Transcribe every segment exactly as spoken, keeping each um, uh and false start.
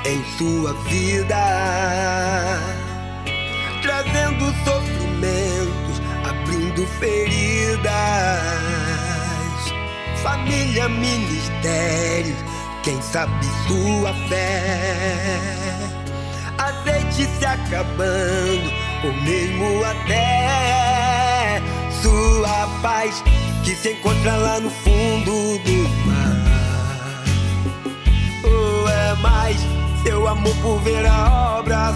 em sua vida, trazendo sofrimentos, abrindo feridas. Família, ministérios, quem sabe sua fé. Azeite se acabando, ou mesmo até sua paz, que se encontra lá no fundo do mar. Ou é mais seu amor por ver a obra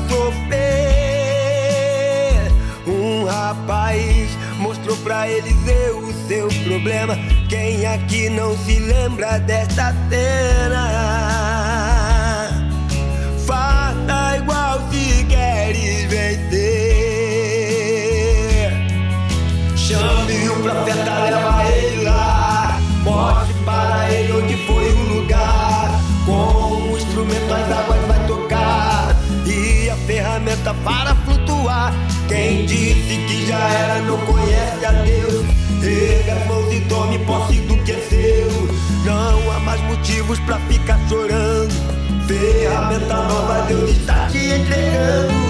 sofrer? Um rapaz mostrou pra Eliseu o seu problema. Quem aqui não se lembra desta cena? Faça igual se queres vencer. Chame o profeta, leva ele lá. Mostre para ele onde foi o lugar. Com o instrumento as águas vai tocar e a ferramenta para flutuar. Quem disse que já era não conhece a Deus. Erga as mãos e tome posse do que é seu. Não há mais motivos pra ficar chorando. Ferramenta nova Deus está te entregando.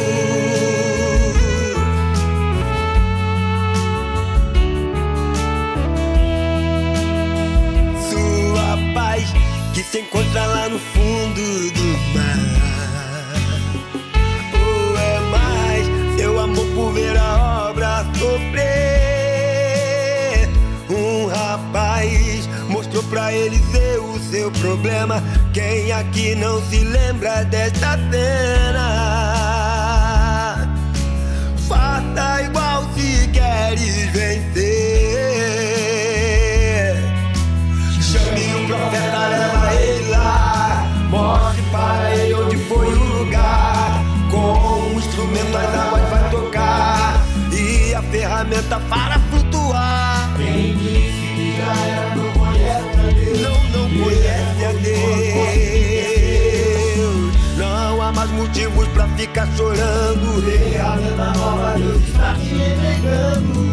Sua paz que se encontra lá no fundo do mar. Ou é mais seu amor por ver a obra sofrer? Um rapaz mostrou pra Eliseu o seu problema. Quem aqui não se lembra desta cena? Faça igual se queres vencer. Chame o profeta, leva ele lá. Mostre para ele onde foi o lugar. Com o instrumento as águas vai tocar e a ferramenta para flutuar. Quem disse que já era não conhece a Deus. Não, não conhece a Deus. Não há mais motivos pra ficar chorando. Ferramenta nova Deus está te entregando.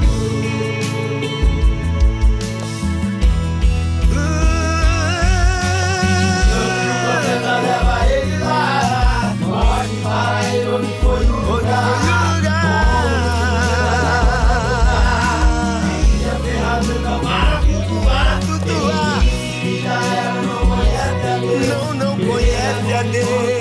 Não, não conhece a Deus.